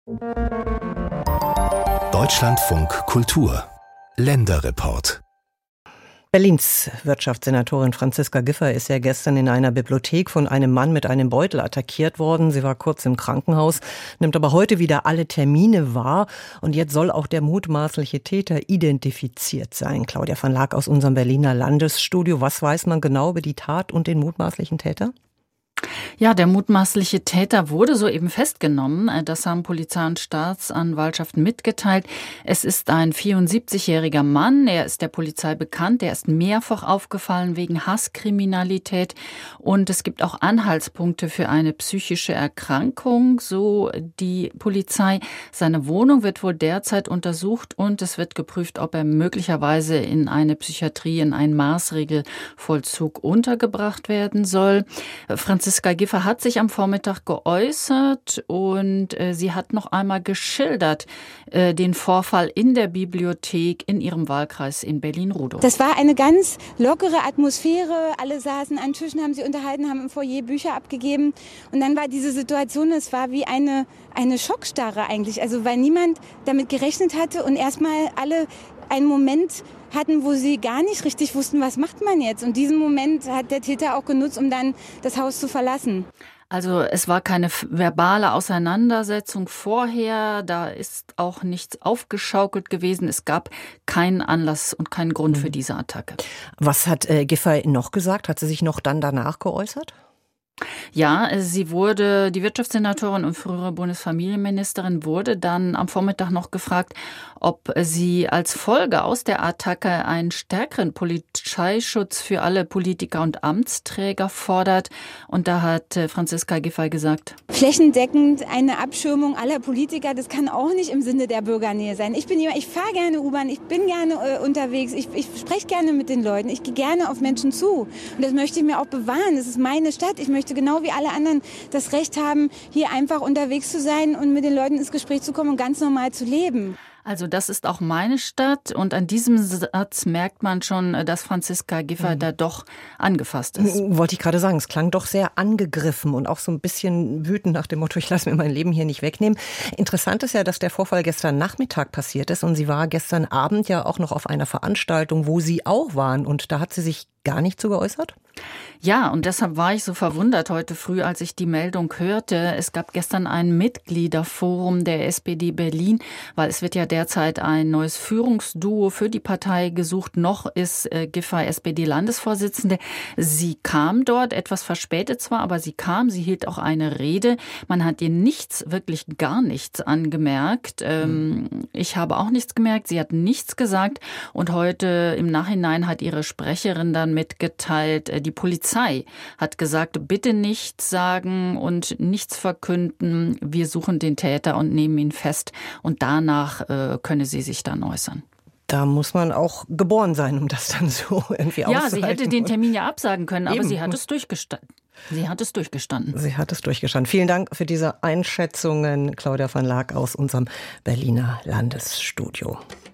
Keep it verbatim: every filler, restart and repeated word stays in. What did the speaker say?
Deutschlandfunk Kultur Länderreport. Berlins Wirtschaftssenatorin Franziska Giffey ist ja gestern in einer Bibliothek von einem Mann mit einem Beutel attackiert worden. Sie war kurz im Krankenhaus, nimmt aber heute wieder alle Termine wahr. Und jetzt soll auch der mutmaßliche Täter identifiziert sein. Claudia van Laak aus unserem Berliner Landesstudio. Was weiß man genau über die Tat und den mutmaßlichen Täter? Ja, der mutmaßliche Täter wurde soeben festgenommen. Das haben Polizei und Staatsanwaltschaft mitgeteilt. Es ist ein vierundsiebzigjähriger Mann. Er ist der Polizei bekannt. Er ist mehrfach aufgefallen wegen Hasskriminalität. Und es gibt auch Anhaltspunkte für eine psychische Erkrankung, so die Polizei. Seine Wohnung wird wohl derzeit untersucht und es wird geprüft, ob er möglicherweise in eine Psychiatrie, in einen Maßregelvollzug untergebracht werden soll. Franziska Giffey hat sich am Vormittag geäußert und äh, sie hat noch einmal geschildert äh, den Vorfall in der Bibliothek in ihrem Wahlkreis in Berlin-Rudow. Das war eine ganz lockere Atmosphäre. Alle saßen an Tischen, haben sie unterhalten, haben im Foyer Bücher abgegeben. Und dann war diese Situation, es war wie eine, eine Schockstarre eigentlich. Also weil niemand damit gerechnet hatte und erstmal alle einen Moment hatten, wo sie gar nicht richtig wussten, was macht man jetzt. Und diesen Moment hat der Täter auch genutzt, um dann das Haus zu verlassen. Also es war keine verbale Auseinandersetzung vorher, da ist auch nichts aufgeschaukelt gewesen. Es gab keinen Anlass und keinen Grund für diese Attacke. Was hat äh, Giffey noch gesagt? Hat sie sich noch dann danach geäußert? Ja, sie wurde, die Wirtschaftssenatorin und frühere Bundesfamilienministerin wurde dann am Vormittag noch gefragt, ob sie als Folge aus der Attacke einen stärkeren Polizeischutz für alle Politiker und Amtsträger fordert. Und da hat Franziska Giffey gesagt: Flächendeckend eine Abschirmung aller Politiker, das kann auch nicht im Sinne der Bürgernähe sein. Ich bin jemand, ich fahre gerne U-Bahn, ich bin gerne äh, unterwegs, ich, ich spreche gerne mit den Leuten, ich gehe gerne auf Menschen zu. Und das möchte ich mir auch bewahren. Das ist meine Stadt. Ich möchte genau wie alle anderen das Recht haben, hier einfach unterwegs zu sein und mit den Leuten ins Gespräch zu kommen und ganz normal zu leben. Also das ist auch meine Stadt und an diesem Satz merkt man schon, dass Franziska Giffey mhm. da doch angefasst ist. Wollte ich gerade sagen, es klang doch sehr angegriffen und auch so ein bisschen wütend nach dem Motto, ich lasse mir mein Leben hier nicht wegnehmen. Interessant ist ja, dass der Vorfall gestern Nachmittag passiert ist und sie war gestern Abend ja auch noch auf einer Veranstaltung, wo Sie auch waren und da hat sie sich gar nicht so geäußert? Ja, und deshalb war ich so verwundert heute früh, als ich die Meldung hörte. Es gab gestern ein Mitgliederforum der S P D Berlin, weil es wird ja derzeit ein neues Führungsduo für die Partei gesucht. Noch ist äh, Giffey S P D-Landesvorsitzende. Sie kam dort, etwas verspätet zwar, aber sie kam, sie hielt auch eine Rede. Man hat ihr nichts, wirklich gar nichts angemerkt. Ähm, ich habe auch nichts gemerkt, sie hat nichts gesagt. Und heute im Nachhinein hat ihre Sprecherin dann mitgeteilt, die Polizei hat gesagt, bitte nichts sagen und nichts verkünden. Wir suchen den Täter und nehmen ihn fest. Und danach äh, könne sie sich dann äußern. Da muss man auch geboren sein, um das dann so irgendwie auszuhalten. Ja, sie hätte den Termin ja absagen können, aber Eben. sie hat es durchgestanden. Sie hat es durchgestanden. Sie hat es durchgestanden. Vielen Dank für diese Einschätzungen, Claudia van Laak aus unserem Berliner Landesstudio.